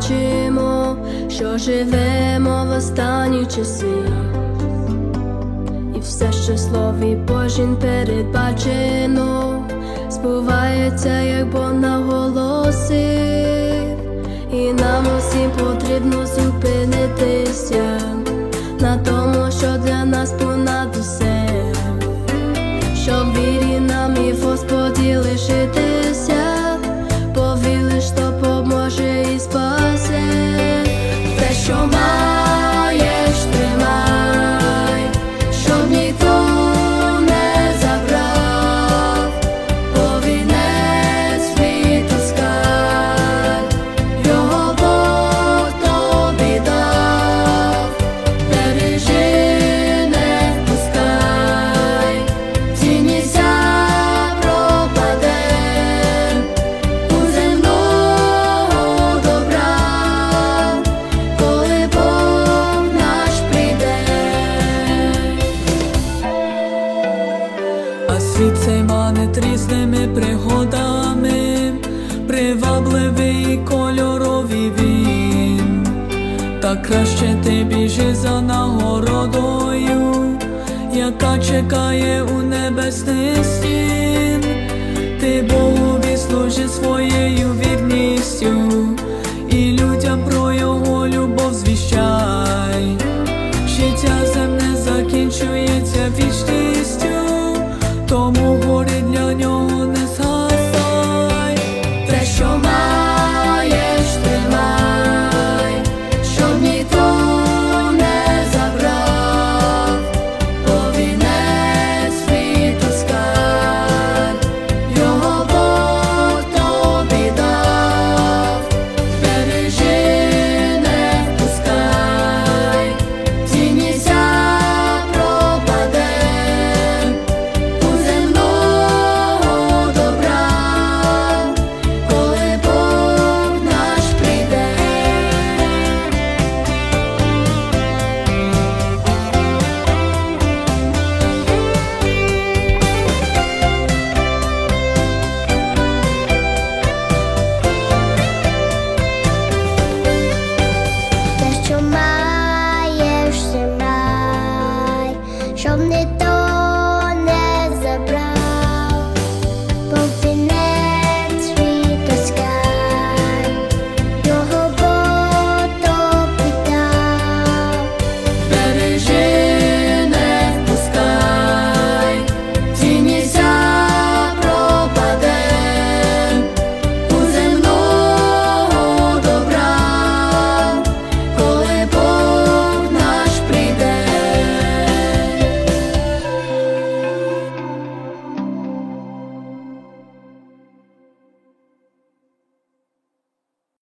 бачимо, що живемо в останні часи, і все, що в Слові Божім передбачено, збувається, як Бог наголосив. І нам усім потрібно зупинитися на тому, що для нас понад усе, щоб в вірі нам і в Господі лишитися, бо віри, що поможе і спасе. Те, що маєш, тримай, щоб ніхто не забрав, бо вінець світу скарб, його Бог тобі дав. Бережи, не впускай, цінніся пропаде у земного добра, коли Бог наш прийде. А світ цей манить різними пригодами, привабливий і кольоровий він. Та краще ти біжи за нагородою, яка чекає у небесних стін. Ти Богові служи своєю вірністю, і людям про його любов звіщай.